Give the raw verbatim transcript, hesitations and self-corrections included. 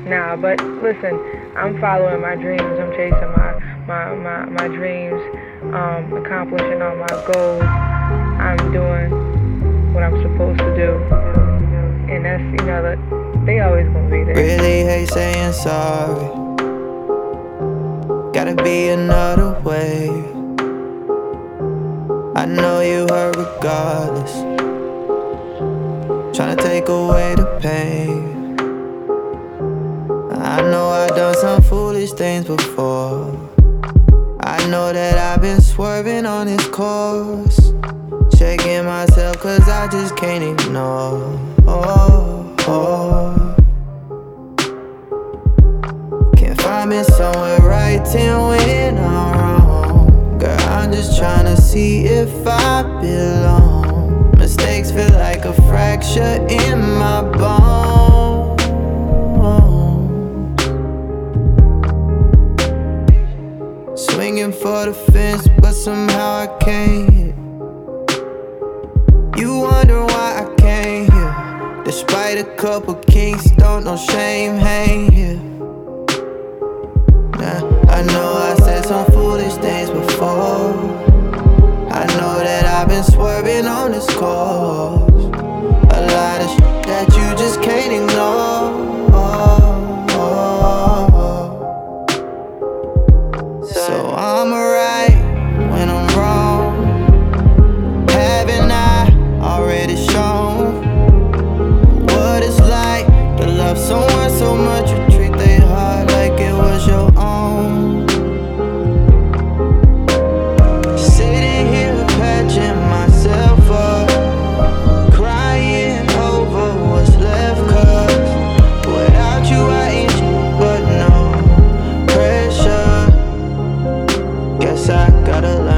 Nah, but listen, I'm following my dreams. I'm chasing my my my, my dreams, um, accomplishing all my goals. I'm doing what I'm supposed to do, and that's, you know, that they always gonna be there. Really hate saying sorry. Gotta be another way. I know you hurt regardless, tryna take away the pain. I know I've done some foolish things before. I know that I've been swerving on this course, checking myself cause I just can't ignore. Oh, oh. Can't find me somewhere writing when I'm wrong. Girl, I'm just tryna see if I belong. Mistakes feel like a fracture in my bones. Swinging for the fence, but somehow I can't hit. You wonder why I can't hear. Despite a couple kings, don't no shame hang here. Nah, I know I said some foolish things before. I know that I've been swerving on this course. A lot of shit that you just can't ignore. So I'm right when I'm wrong. Haven't I already shown what it's like to love someone so much you treat their heart like it was your own? Sitting here patching myself up, crying over what's left, cause without you I ain't shit but no pressure. Guess I gotta learn